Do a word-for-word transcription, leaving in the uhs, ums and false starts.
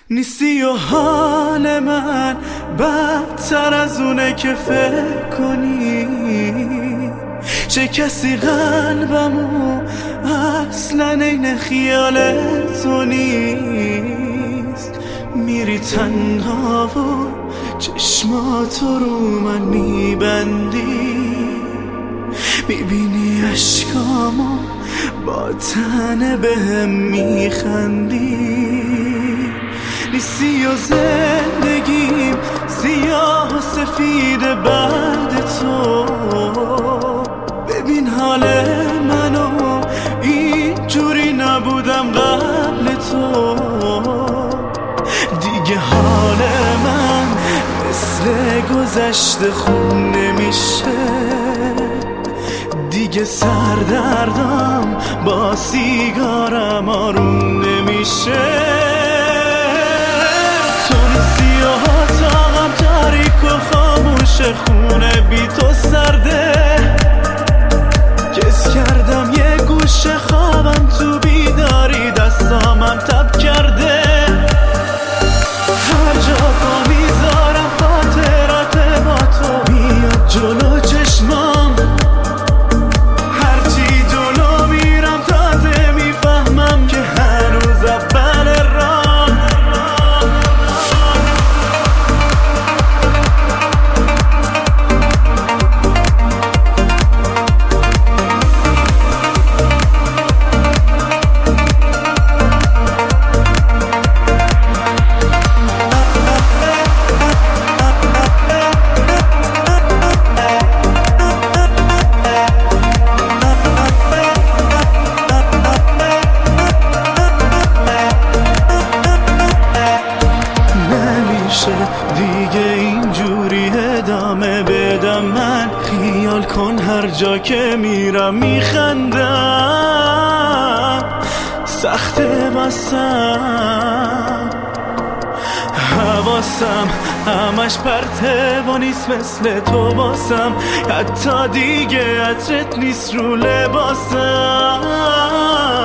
نیستی و حال من بدتر از اونه که فکر کنی، شکستی قلبمو اصلا این خیال تو نیست. میری تنها و چشماتو رو من میبندی، میبینی اشکامو با تنه بهم میخندی. نیستی و زندگیم سیاه و سفید بعد تو، ببین حال منو اینجوری نبودم قبل تو. دیگه حال من مثل گذشته خوب نمیشه، دیگه سردردم با سیگارم آروم نمیشه. تو نیستی و اتاقم تاریک و خاموش، خونه بی تو سرده، کس کردم یه گوشه خوابم تو بیداری، دستامم تب کرده. هر جا پا میذارم خاطرات با تو میاد جلو چشمام، هرچی جلو میرم تازه میفهمم که هنوز اول راه. دیگه اینجوری ادامه بدم من، خیال کن هر جا که میرم میخندم. سخته واسم حواسم همش پرته و نیست مثل تو واسم، حتی دیگه عطرت نیست رو لباسم.